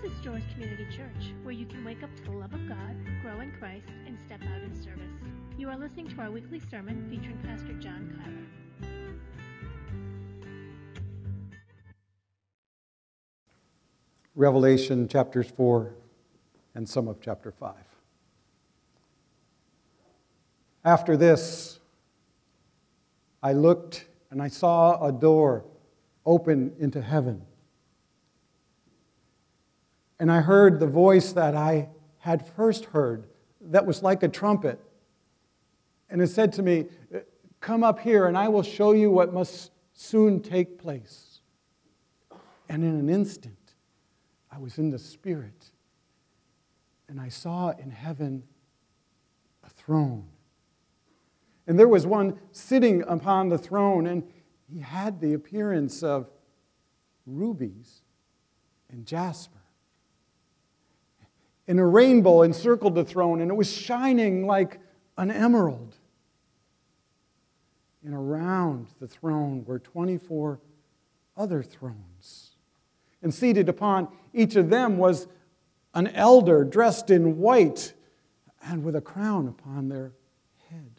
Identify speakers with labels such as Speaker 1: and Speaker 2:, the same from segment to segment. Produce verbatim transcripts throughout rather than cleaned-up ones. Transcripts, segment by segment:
Speaker 1: is Joyce Community Church, where you can wake up to the love of God, grow in Christ, and step out in service. You are listening to our weekly sermon featuring Pastor John Kyler.
Speaker 2: Revelation chapters four and some of chapter five. After this, I looked and I saw a door open into heaven. And I heard the voice that I had first heard that was like a trumpet. And it said to me, "Come up here and I will show you what must soon take place." And in an instant, I was in the Spirit. And I saw in heaven a throne. And there was one sitting upon the throne, and he had the appearance of rubies and jasper. And a rainbow encircled the throne, and it was shining like an emerald. And around the throne were twenty-four other thrones. And seated upon each of them was an elder dressed in white and with a crown upon their head.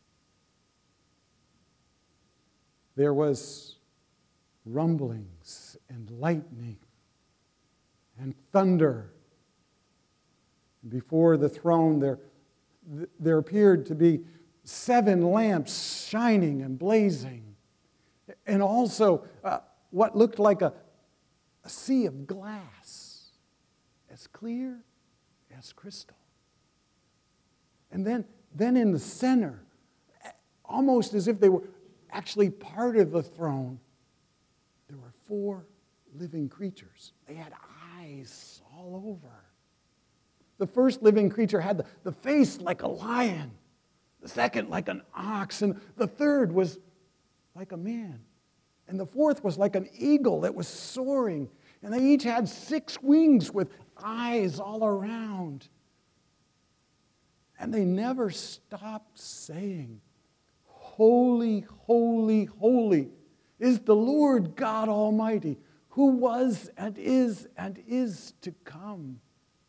Speaker 2: There was rumblings and lightning and thunder. Before the throne there, there appeared to be seven lamps shining and blazing. And also uh, what looked like a, a sea of glass, as clear as crystal. And then, then in the center, almost as if they were actually part of the throne, there were four living creatures. They had eyes all over. The first living creature had the, the face like a lion, the second like an ox, and the third was like a man. And the fourth was like an eagle that was soaring. And they each had six wings with eyes all around. And they never stopped saying, "Holy, holy, holy is the Lord God Almighty, who was and is and is to come."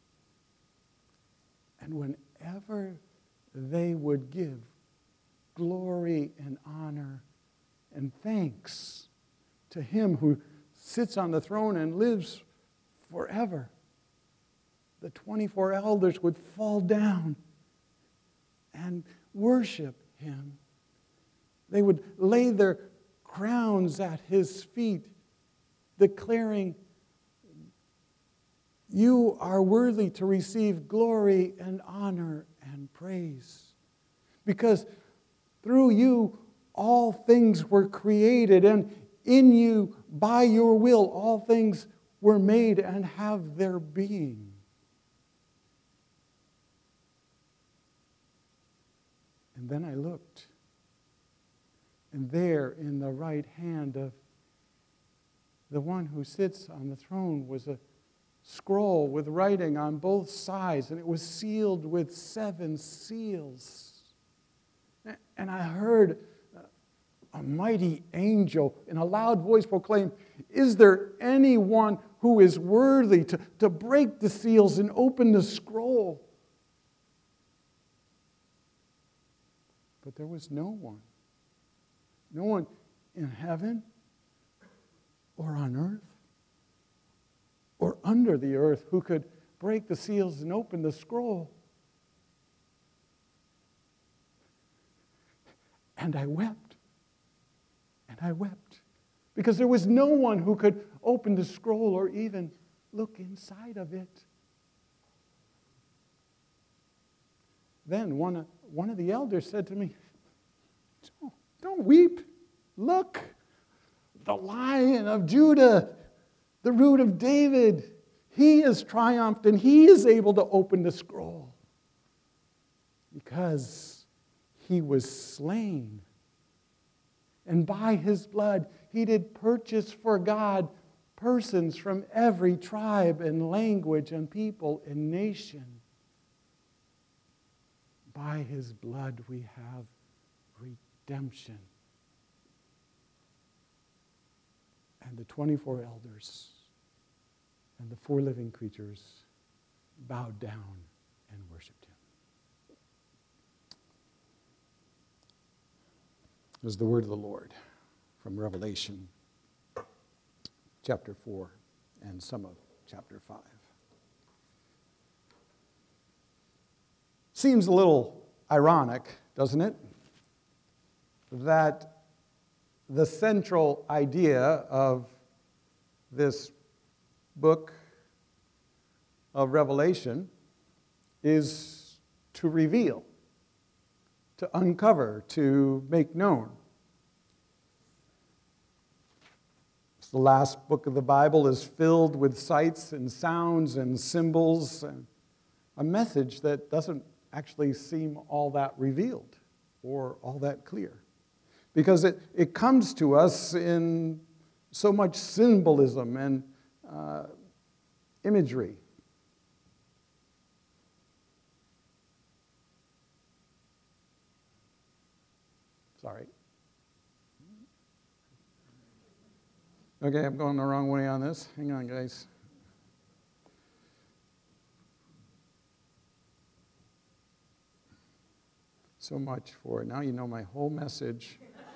Speaker 2: And whenever they would give glory and honor and thanks to Him who sits on the throne and lives forever, the twenty-four elders would fall down and worship Him. They would lay their crowns at His feet, declaring, "You are worthy to receive glory and honor and praise. Because through you all things were created, and in you, by your will, all things were made and have their being." And then I looked, and there in the right hand of the one who sits on the throne was a scroll with writing on both sides, and it was sealed with seven seals. And I heard a mighty angel in a loud voice proclaim, "Is there anyone who is worthy to, to break the seals and open the scroll?" But there was no one. No one in heaven or on earth or under the earth who could break the seals and open the scroll. And I wept. And I wept. Because there was no one who could open the scroll or even look inside of it. Then one of, one of the elders said to me, "Don't, don't weep. Look, the Lion of Judah, the Root of David, He has triumphed and He is able to open the scroll. Because He was slain. And by His blood He did purchase for God persons from every tribe and language and people and nation. By His blood we have redemption." And the twenty-four elders And the four living creatures bowed down and worshiped him. It was the word of the Lord from Revelation chapter four and some of chapter five. Seems a little ironic, doesn't it, that the central idea of this book of Revelation is to reveal, to uncover, to make known. The last book of the Bible is filled with sights and sounds and symbols, and a message that doesn't actually seem all that revealed or all that clear. Because it, it comes to us in so much symbolism and uh, imagery. Sorry. Okay, I'm going the wrong way on this. Hang on, guys. So much for it. Now you know my whole message.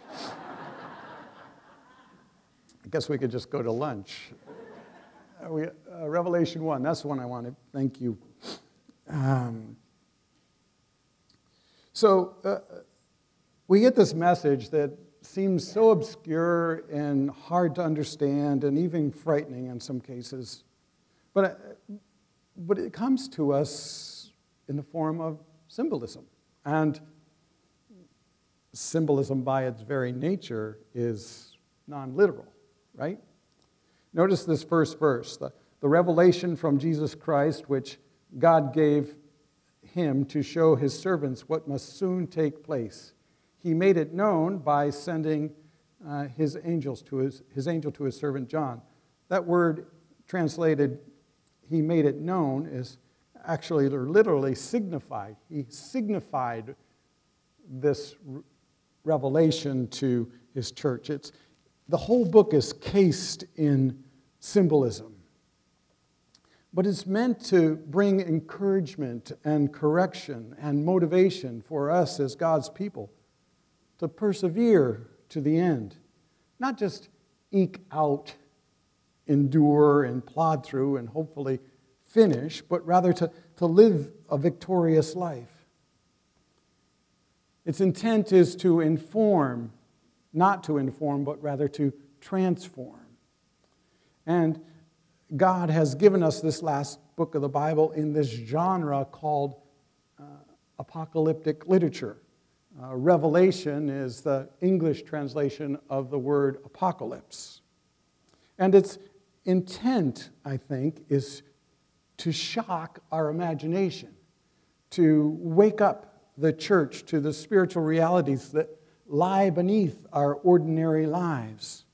Speaker 2: I guess we could just go to lunch. Uh, we, uh, Revelation one, that's the one I wanted. Thank you. Um, so uh, we get this message that seems so obscure and hard to understand and even frightening in some cases. But, uh, but it comes to us in the form of symbolism. And symbolism by its very nature is non-literal, right? Notice this first verse, the, the revelation from Jesus Christ, which God gave him to show his servants what must soon take place. He made it known by sending uh, his angels to his, his angel to his servant John. That word translated, he made it known, is actually or literally signified. He signified this revelation to his church. It's, the whole book is cased in symbolism. But it's meant to bring encouragement and correction and motivation for us as God's people to persevere to the end. Not just eke out, endure, and plod through and hopefully finish, but rather to, to live a victorious life. Its intent is to inform, not to inform, but rather to transform. And God has given us this last book of the Bible in this genre called uh, apocalyptic literature. Uh, Revelation is the English translation of the word apocalypse. And its intent, I think, is to shock our imagination, to wake up the church to the spiritual realities that lie beneath our ordinary lives.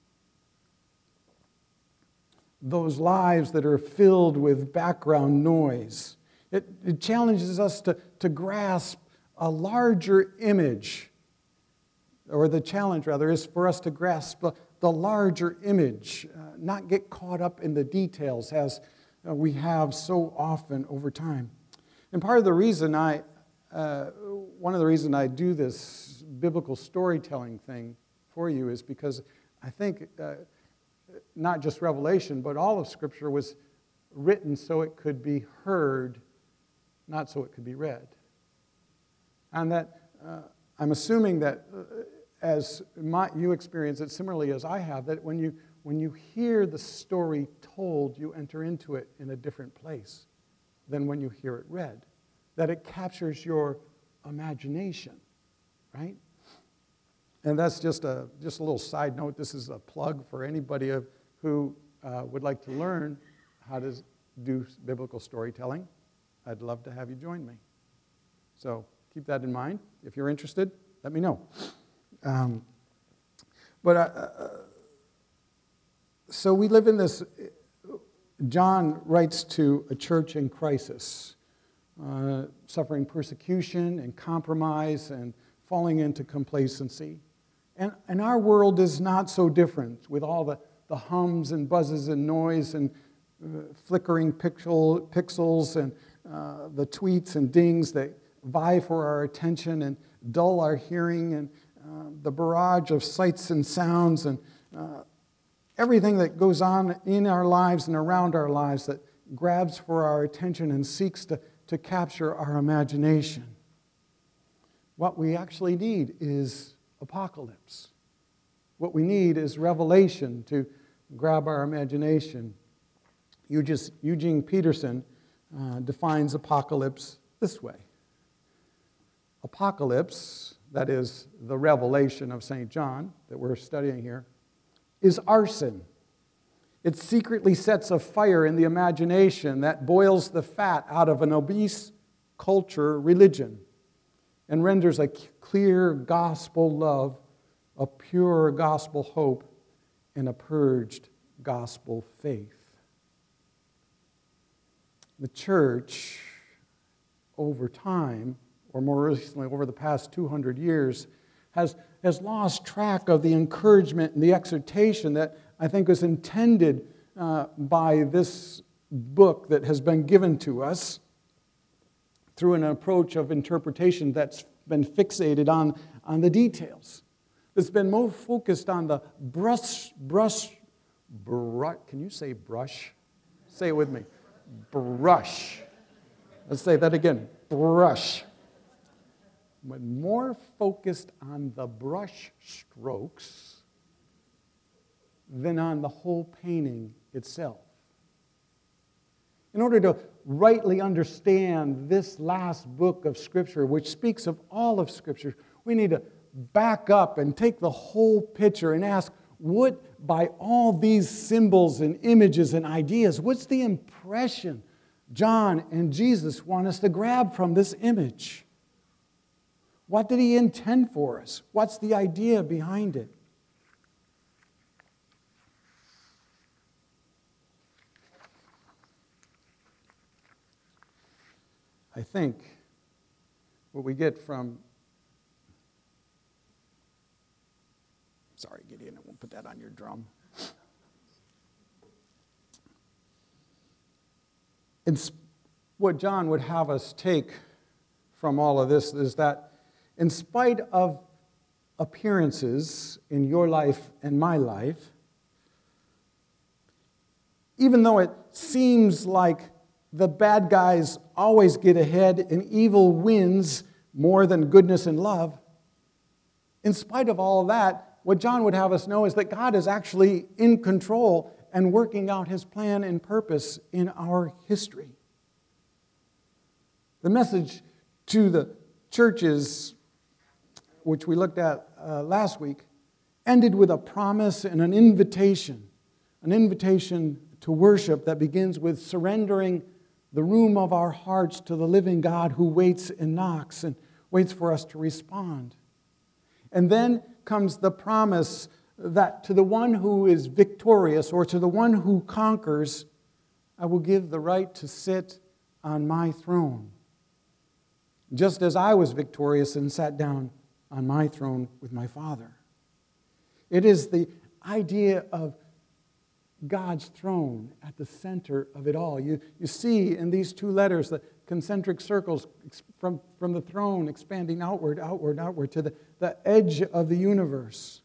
Speaker 2: Those lives that are filled with background noise. It, it challenges us to, to grasp a larger image, or the challenge, rather, is for us to grasp the, the larger image, uh, not get caught up in the details as uh, we have so often over time. And part of the reason I, uh, one of the reasons I do this biblical storytelling thing for you is because I think uh, not just Revelation, but all of Scripture was written so it could be heard, not so it could be read. And that uh, I'm assuming that uh, as my, you experience it similarly as I have, that when you, when you hear the story told, you enter into it in a different place than when you hear it read. That it captures your imagination, right? And that's just a, just a little side note. This is a plug for anybody who uh, would like to learn how to do biblical storytelling. I'd love to have you join me. So keep that in mind. If you're interested, let me know. Um, but uh, so we live in this, John writes to a church in crisis, uh, suffering persecution and compromise and falling into complacency. And, and our world is not so different with all the, the hums and buzzes and noise and uh, flickering pixel, pixels and uh, the tweets and dings that vie for our attention and dull our hearing, and uh, the barrage of sights and sounds and uh, everything that goes on in our lives and around our lives that grabs for our attention and seeks to, to capture our imagination. What we actually need is apocalypse. What we need is revelation to grab our imagination. Eugene Peterson uh, defines apocalypse this way. Apocalypse, that is the revelation of Saint John that we're studying here, is arson. It secretly sets a fire in the imagination that boils the fat out of an obese culture religion and renders a clear gospel love, a pure gospel hope, and a purged gospel faith. The church, over time, or more recently over the past two hundred years, has, has lost track of the encouragement and the exhortation that I think was intended uh, by this book that has been given to us through an approach of interpretation that's been fixated on, on the details. It's been more focused on the brush, brush, brush, can you say brush? Say it with me. Brush. Let's say that again. Brush. But more focused on the brush strokes than on the whole painting itself. In order to rightly understand this last book of Scripture, which speaks of all of Scripture, we need to back up and take the whole picture and ask, what, by all these symbols and images and ideas, what's the impression John and Jesus want us to grab from this image? What did he intend for us? What's the idea behind it? I think what we get from, sorry, Gideon, I won't put that on your drum. It's what John would have us take from all of this is that in spite of appearances in your life and my life, even though it seems like the bad guys always get ahead and evil wins more than goodness and love, in spite of all that, what John would have us know is that God is actually in control and working out his plan and purpose in our history. The message to the churches, which we looked at uh, last week, ended with a promise and an invitation, an invitation to worship that begins with surrendering the room of our hearts to the living God who waits and knocks and waits for us to respond. And then comes the promise that to the one who is victorious or to the one who conquers, I will give the right to sit on my throne, just as I was victorious and sat down on my throne with my Father. It is the idea of God's throne at the center of it all. You, you see in these two letters the concentric circles from, from the throne expanding outward, outward, outward to the, the edge of the universe.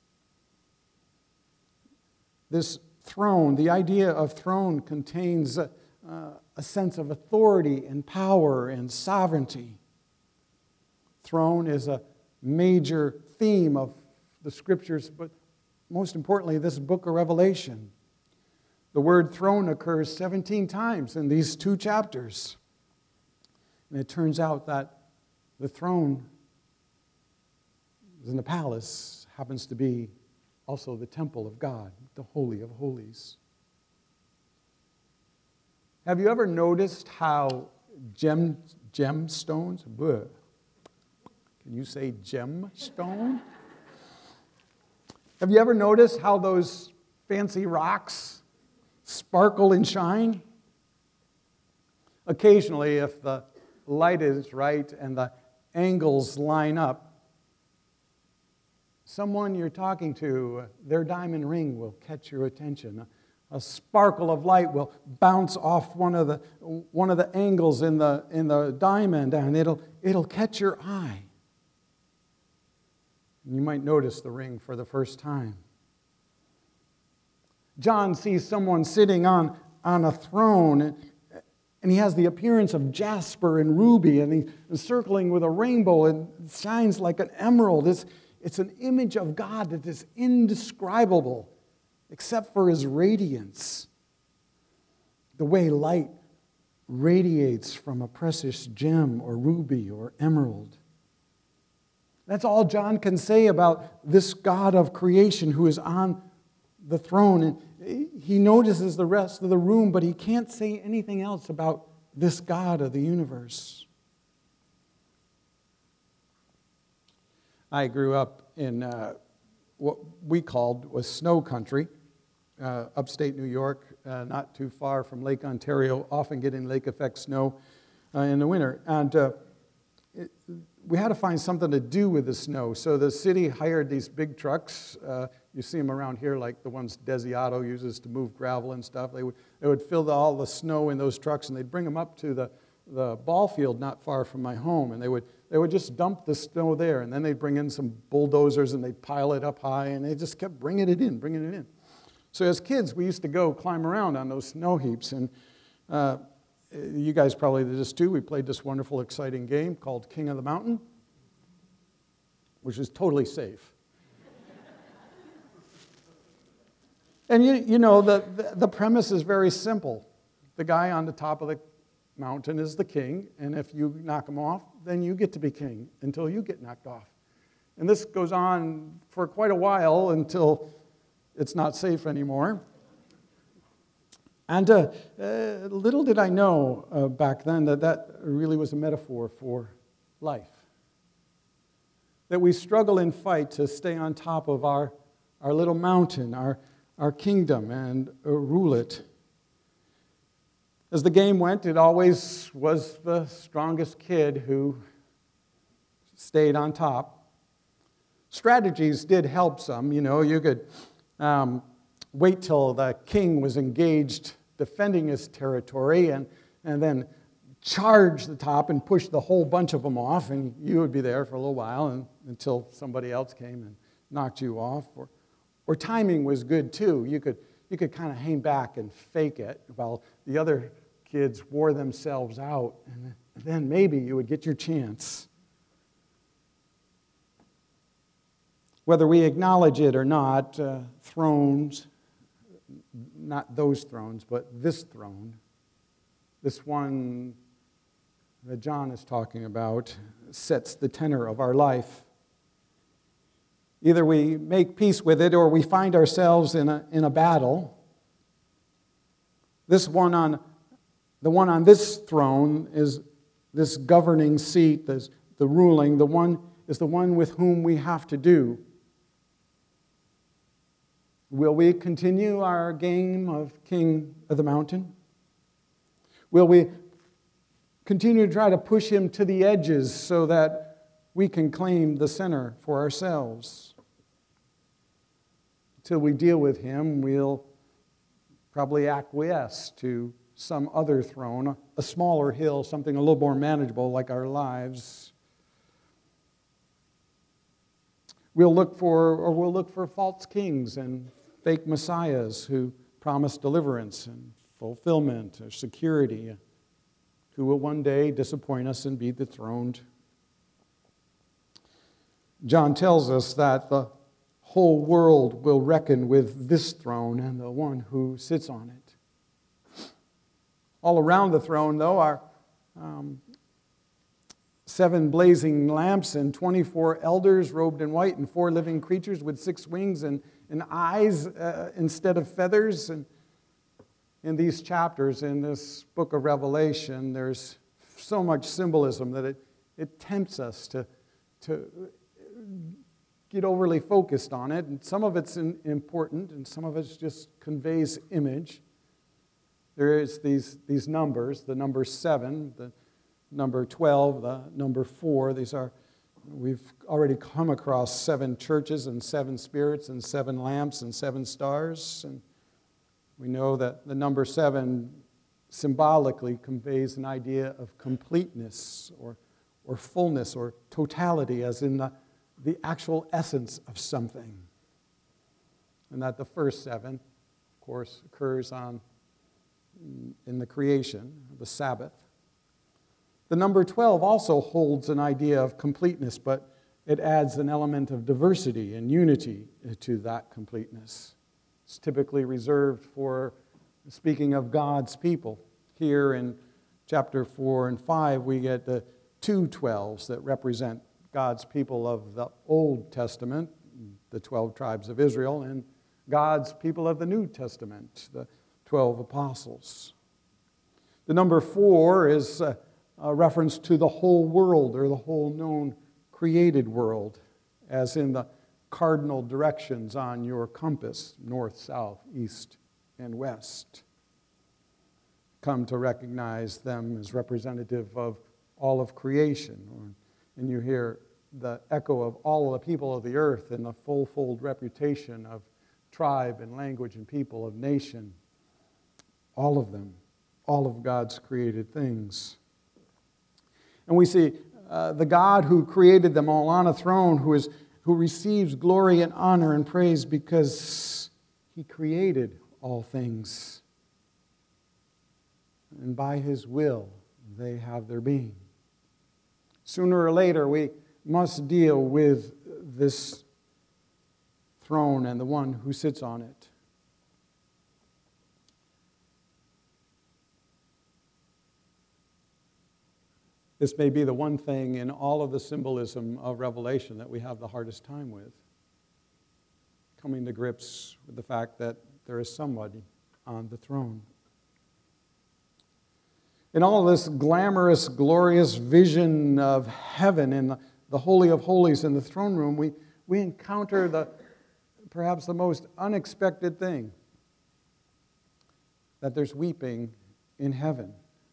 Speaker 2: This throne, the idea of throne contains a, uh, a sense of authority and power and sovereignty. Throne is a major theme of the Scriptures, but most importantly, this book of Revelation. The word throne occurs seventeen times in these two chapters. And it turns out that the throne in the palace happens to be also the temple of God, the Holy of Holies. Have you ever noticed how gem, gemstones, bleh, can you say gemstone? Have you ever noticed how those fancy rocks sparkle and shine? Occasionally, if the light is right and the angles line up, someone you're talking to, their diamond ring will catch your attention. A sparkle of light will bounce off one of the, one of the angles in the, in the diamond, and it'll, it'll catch your eye. You might notice the ring for the first time. John sees someone sitting on, on a throne, and, and he has the appearance of jasper and ruby, and he's encircling with a rainbow, and it shines like an emerald. It's, it's an image of God that is indescribable, except for his radiance. The way light radiates from a precious gem or ruby or emerald. That's all John can say about this God of creation who is on the throne. And he notices the rest of the room, but he can't say anything else about this God of the universe. I grew up in uh, what we called was snow country, uh, upstate New York, uh, not too far from Lake Ontario, often getting lake effect snow uh, in the winter. And uh, it, we had to find something to do with the snow. So the city hired these big trucks. Uh, you see them around here, like the ones Desiato uses to move gravel and stuff. They would, they would fill the, all the snow in those trucks, and they'd bring them up to the, the ball field not far from my home, and they would They would just dump the snow there, and then they'd bring in some bulldozers, and they'd pile it up high, and they just kept bringing it in, bringing it in. So as kids, we used to go climb around on those snow heaps, and uh, you guys probably did this too. We played this wonderful, exciting game called King of the Mountain, which is totally safe. And you, you know, the, the, the premise is very simple. The guy on the top of the mountain is the king, and if you knock him off, then you get to be king until you get knocked off. And this goes on for quite a while until it's not safe anymore. And uh, uh, little did I know uh, back then that that really was a metaphor for life. That we struggle and fight to stay on top of our, our little mountain, our, our kingdom, and uh, rule it. As the game went, it always was the strongest kid who stayed on top. Strategies did help some. You know, you could um, wait till the king was engaged defending his territory and, and then charge the top and push the whole bunch of them off, and you would be there for a little while and, until somebody else came and knocked you off. Or, or timing was good, too. You could you could kind of hang back and fake it while the other kids wore themselves out, and then maybe you would get your chance. Whether we acknowledge it or not, uh, thrones, not those thrones, but this throne, this one that John is talking about, sets the tenor of our life. Either we make peace with it or we find ourselves in a, in a battle. This one on, the one on this throne is this governing seat, this, the ruling, the one is the one with whom we have to do. Will we continue our game of King of the Mountain? Will we continue to try to push him to the edges so that we can claim the center for ourselves? Until we deal with him, we'll probably acquiesce to some other throne, a smaller hill, something a little more manageable like our lives. We'll look for, or we'll look for false kings and fake messiahs who promise deliverance and fulfillment or security, who will one day disappoint us and be dethroned. John tells us that the whole world will reckon with this throne and the one who sits on it. All around the throne, though, are um, seven blazing lamps and twenty-four elders robed in white and four living creatures with six wings and, and eyes uh, instead of feathers. And in these chapters, in this book of Revelation, there's so much symbolism that it, it tempts us to, to get overly focused on it. And some of it's in, important, and some of it just conveys image. There is these, these numbers, the number seven, the number twelve, the number four. These are, we've already come across seven churches and seven spirits and seven lamps and seven stars. And We know that the number seven symbolically conveys an idea of completeness or, or fullness or totality, as in the, the actual essence of something. And that the first seven, of course, occurs on in the creation, the Sabbath. The number twelve also holds an idea of completeness, but it adds an element of diversity and unity to that completeness. It's typically reserved for speaking of God's people. Here in chapter four and five, we get the two twelves that represent God's people of the Old Testament, the twelve tribes of Israel, and God's people of the New Testament, the twelve apostles. The number four is a, a reference to the whole world, or the whole known created world, as in the cardinal directions on your compass, north, south, east, and west. Come to recognize them as representative of all of creation. And you hear the echo of all of the people of the earth and the full-fold reputation of tribe and language and people of nation. All of them, all of God's created things. And we see uh, the God who created them all on a throne, who is who receives glory and honor and praise because he created all things. And by his will, they have their being. Sooner or later, we must deal with this throne and the one who sits on it. This may be the one thing in all of the symbolism of Revelation that we have the hardest time with. Coming to grips with the fact that there is somebody on the throne. In all of this glamorous, glorious vision of heaven in the, the Holy of Holies in the throne room, we, we encounter the perhaps the most unexpected thing, that there's weeping in heaven.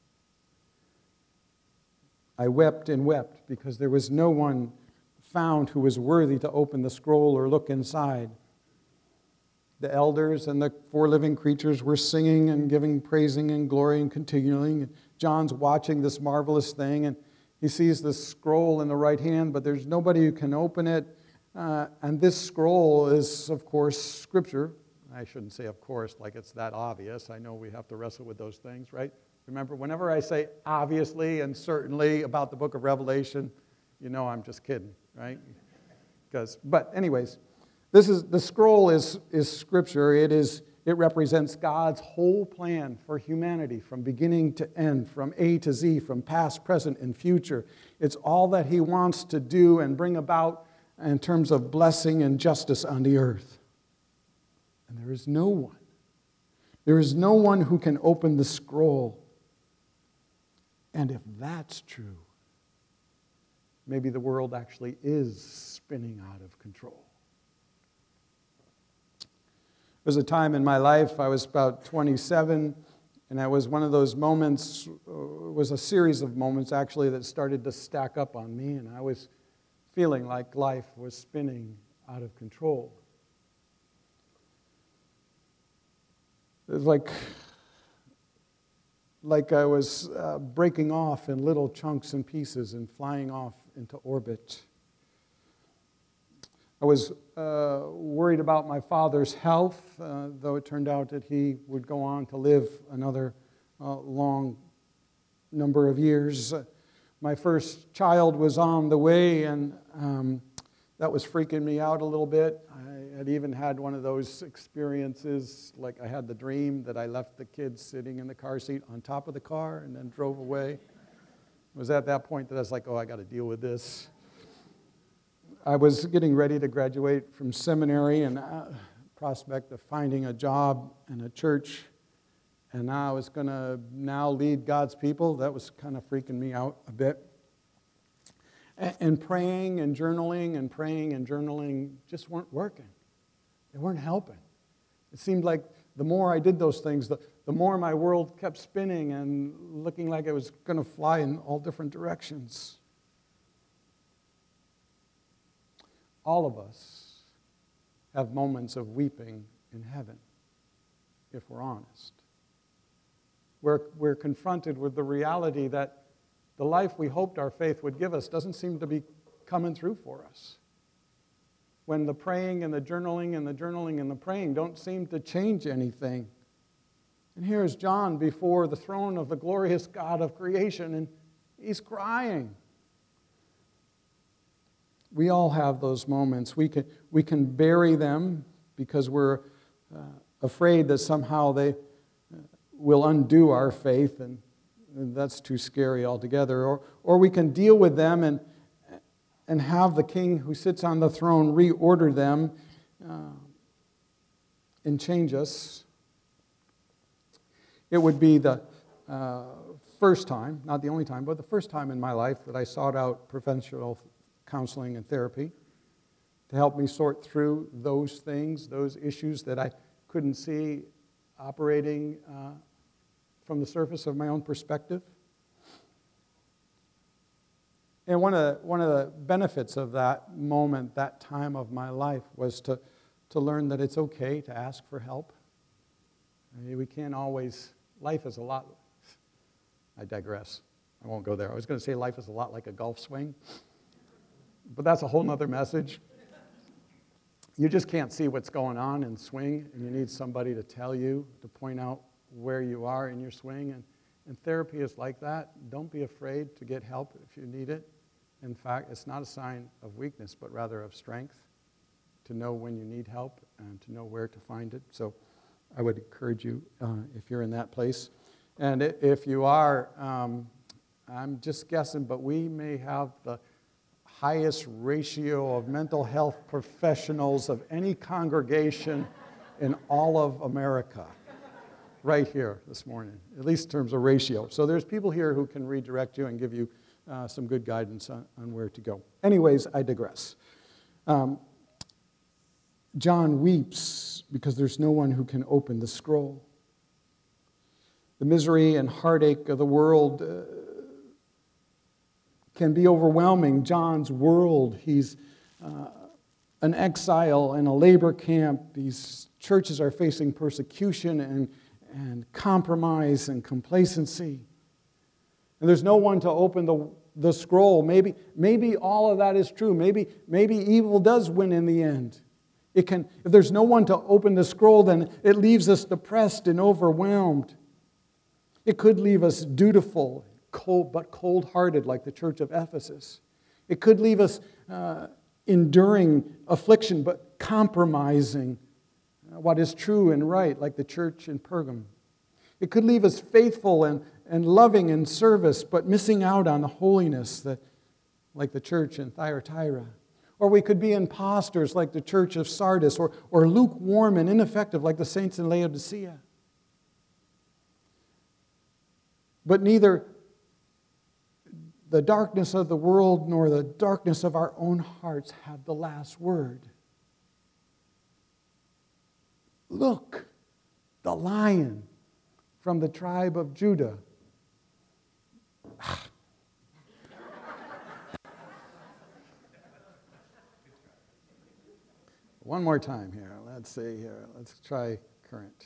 Speaker 2: I wept and wept because there was no one found who was worthy to open the scroll or look inside. The elders and the four living creatures were singing and giving praising and glory and continuing. John's watching this marvelous thing, and he sees this scroll in the right hand, but there's nobody who can open it. Uh, and this scroll is, of course, Scripture. I shouldn't say of course like it's that obvious. I know we have to wrestle with those things, right? Remember, whenever I say obviously and certainly about the book of Revelation, you know I'm just kidding, right? Because, but anyways, this is the scroll is is Scripture. It is it represents God's whole plan for humanity from beginning to end, from A to Z, from past, present, and future. It's all that He wants to do and bring about in terms of blessing and justice on the earth. And there is no one, there is no one who can open the scroll. And if that's true, maybe the world actually is spinning out of control. There was a time in my life, I was about twenty-seven, and that was one of those moments, it was a series of moments actually that started to stack up on me, and I was feeling like life was spinning out of control. It was like, like I was uh, breaking off in little chunks and pieces and flying off into orbit. I was uh, worried about my father's health, uh, though it turned out that he would go on to live another uh, long number of years. Uh, my first child was on the way, and um, that was freaking me out a little bit. I had even had one of those experiences, like I had the dream that I left the kid sitting in the car seat on top of the car and then drove away. It was at that point that I was like, oh, I got to deal with this. I was getting ready to graduate from seminary and uh, prospect of finding a job in a church, and I was going to now lead God's people. That was kind of freaking me out a bit. And, and praying and journaling and praying and journaling just weren't working. They weren't helping. It seemed like the more I did those things, the, the more my world kept spinning and looking like it was going to fly in all different directions. All of us have moments of weeping in heaven. if we're honest. We're, we're confronted with the reality that the life we hoped our faith would give us doesn't seem to be coming through for us. When the praying and the journaling and the journaling and the praying don't seem to change anything. And here's John before the throne of the glorious God of creation, and he's crying. We all have those moments. We can, we can bury them because we're uh, afraid that somehow they will undo our faith, and, and that's too scary altogether. Or, or we can deal with them and, and have the King who sits on the throne reorder them uh, and change us. It would be the uh, first time, not the only time, but the first time in my life that I sought out professional counseling and therapy to help me sort through those things, those issues that I couldn't see operating uh, from the surface of my own perspective. And one of the, one of the benefits of that moment, that time of my life, was to, to learn that it's okay to ask for help. I mean, we can't always, life is a lot, I digress. I won't go there. I was going to say life is a lot like a golf swing, but that's a whole other message. You just can't see what's going on in swing, and you need somebody to tell you, to point out where you are in your swing. And, and therapy is like that. Don't be afraid to get help if you need it. In fact, it's not a sign of weakness, but rather of strength, to know when you need help and to know where to find it. So I would encourage you, uh, if you're in that place. And if you are, um, I'm just guessing, but we may have the highest ratio of mental health professionals of any congregation in all of America right here this morning, at least in terms of ratio. So there's people here who can redirect you and give you uh, some good guidance on, on where to go. Anyways, I digress. Um, John weeps because there's no one who can open the scroll. The misery and heartache of the world uh, can be overwhelming. John's world, he's uh, an exile in a labor camp. These churches are facing persecution and, and compromise and complacency. And there's no one to open the, the scroll. Maybe, maybe all of that is true. Maybe, maybe evil does win in the end. It can, if there's no one to open the scroll, then it leaves us depressed and overwhelmed. It could leave us dutiful, cold, but cold-hearted, like the church of Ephesus. It could leave us uh, enduring affliction, but compromising what is true and right, like the church in Pergamum. It could leave us faithful and, and loving in service, but missing out on the holiness, that, like the church in Thyatira. Or we could be imposters, like the church of Sardis, or, or lukewarm and ineffective, like the saints in Laodicea. But neither the darkness of the world nor the darkness of our own hearts have the last word. Look, the lion from the tribe of Judah. One more time here. Let's see here. Let's try current.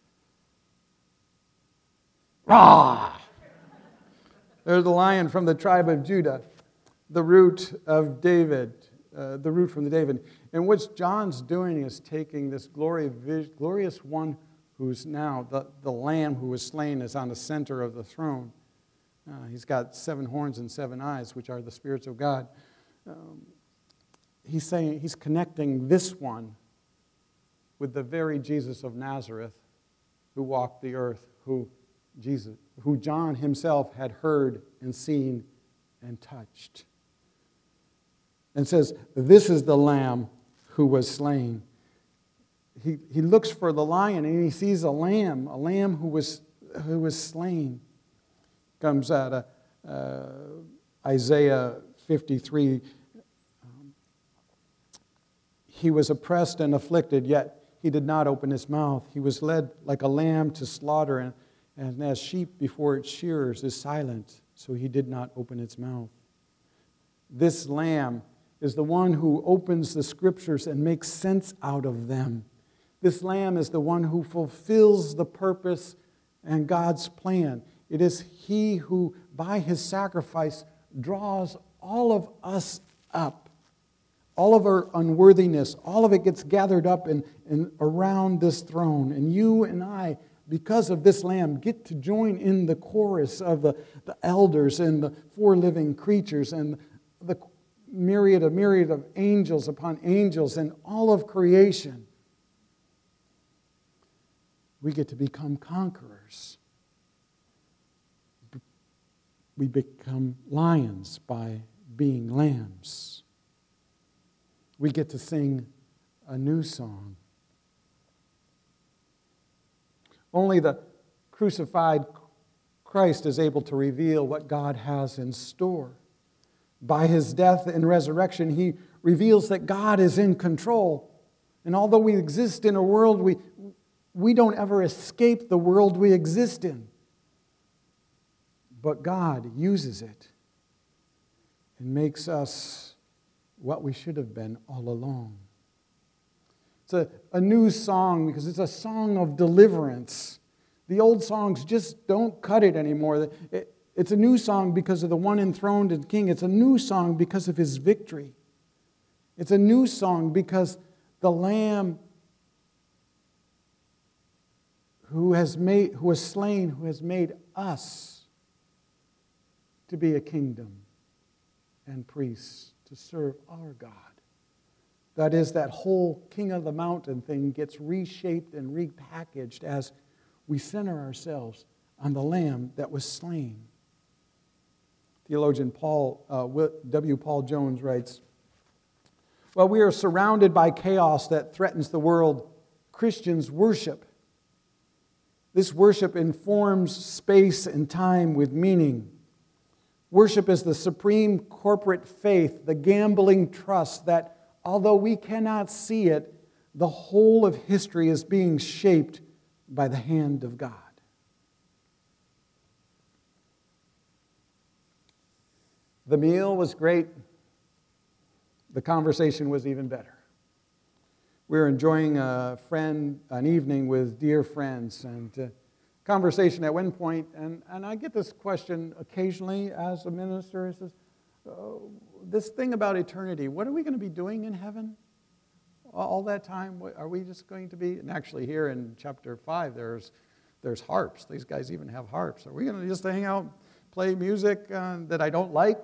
Speaker 2: Rah! There's the lion from the tribe of Judah, the root of David, uh, the root from the David. And what John's doing is taking this glory, glorious one who's now, the, the lamb who was slain is on the center of the throne. Uh, he's got seven horns and seven eyes, which are the spirits of God. Um, he's saying, he's connecting this one with the very Jesus of Nazareth who walked the earth, who Jesus, who John himself had heard and seen and touched. And says, this is the Lamb who was slain. He, he looks for the lion and he sees a lamb, a lamb who was, who was slain. Comes out of uh, Isaiah fifty-three. Um, he was oppressed and afflicted, yet he did not open his mouth. He was led like a lamb to slaughter, and And as sheep before its shearers is silent, so he did not open its mouth. This lamb is the one who opens the scriptures and makes sense out of them. This lamb is the one who fulfills the purpose and God's plan. It is he who, by his sacrifice, draws all of us up. All of our unworthiness, all of it gets gathered up and, and around this throne. And you and I, because of this lamb, get to join in the chorus of the, the elders and the four living creatures and the myriad, a myriad of angels upon angels and all of creation. We get to become conquerors. We become lions by being lambs. We get to sing a new song. Only the crucified Christ is able to reveal what God has in store. By his death and resurrection, he reveals that God is in control. And although we exist in a world, we, we don't ever escape the world we exist in. But God uses it and makes us what we should have been all along. It's a, a new song because it's a song of deliverance. The old songs just don't cut it anymore. It, it's a new song because of the one enthroned and king. It's a new song because of his victory. It's a new song because the Lamb who has made, who was slain, who has made us to be a kingdom and priests to serve our God. That is, that whole King of the Mountain thing gets reshaped and repackaged as we center ourselves on the Lamb that was slain. Theologian Paul uh, W. Paul Jones writes, "While we are surrounded by chaos that threatens the world, Christians worship. This worship informs space and time with meaning. Worship is the supreme corporate faith, the gambling trust that, although we cannot see it, the whole of history is being shaped by the hand of God." The meal was great. The conversation was even better. We were enjoying a friend, an evening with dear friends, and uh, conversation at one point, and, and I get this question occasionally as a minister. It says, oh, this thing about eternity, what are we going to be doing in heaven all that time? Are we just going to be, and actually here in chapter five, there's there's harps. These guys even have harps. Are we going to just hang out, play music uh, that I don't like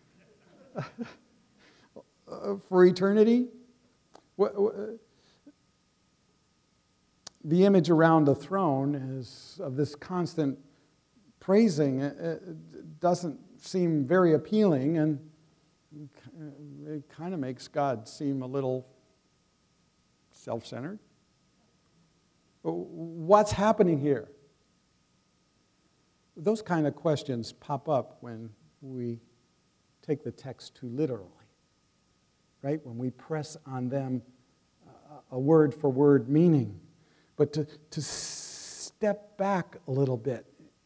Speaker 2: for eternity? What, what, The image around the throne is of this constant praising. It doesn't seem very appealing, and it kind of makes God seem a little self-centered. What's happening here? Those kind of questions pop up when we take the text too literally, right? When we press on them a word-for-word meaning. But to, to step back a little bit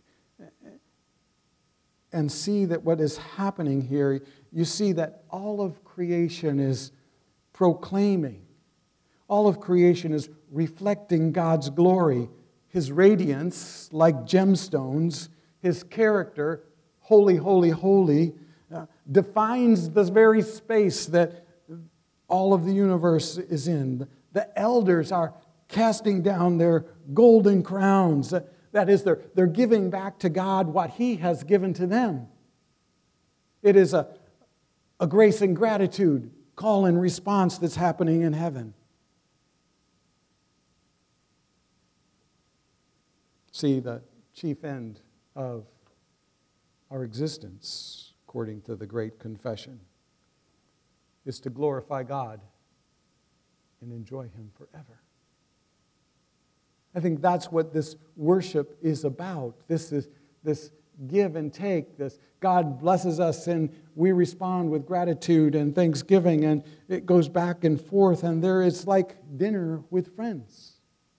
Speaker 2: and see that what is happening here, you see that all of creation is proclaiming. All of creation is reflecting God's glory, His radiance like gemstones, His character, holy, holy, holy, uh, defines the very space that all of the universe is in. The elders are casting down their golden crowns. That is, they're, they're giving back to God what He has given to them. It is a, a grace and gratitude call and response that's happening in heaven. See, the chief end of our existence, according to the Great Confession, is to glorify God and enjoy Him forever. I think that's what this worship is about. This is this give and take. This God blesses us and we respond with gratitude and thanksgiving, and it goes back and forth, and there is like dinner with friends.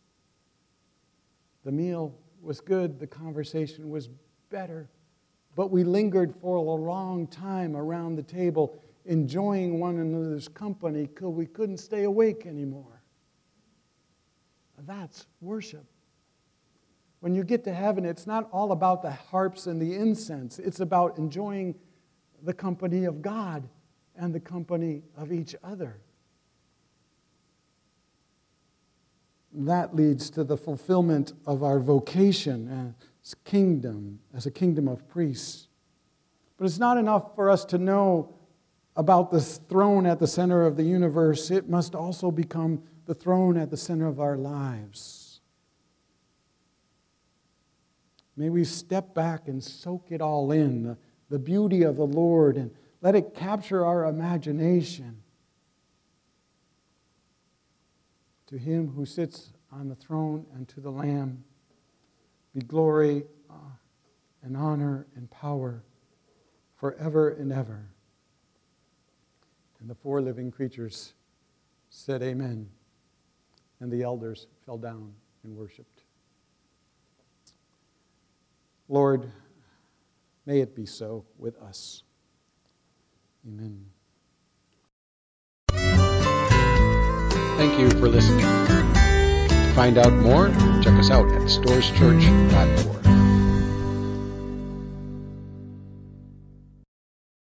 Speaker 2: The meal was good, the conversation was better, but we lingered for a long time around the table, enjoying one another's company till we couldn't stay awake anymore. that's worship. When you get to heaven, it's not all about the harps and the incense. It's about enjoying the company of God and the company of each other. That leads to the fulfillment of our vocation as kingdom, as a kingdom of priests. But it's not enough for us to know about this throne at the center of the universe. It must also become the throne at the center of our lives. May we step back and soak it all in, the, the beauty of the Lord, and let it capture our imagination. To Him who sits on the throne and to the Lamb be glory uh, and honor and power forever and ever. And the four living creatures said amen, and the elders fell down and worshiped. Lord, may it be so with us. Amen.
Speaker 3: Thank you for listening. To find out more, check us out at storrs church dot org.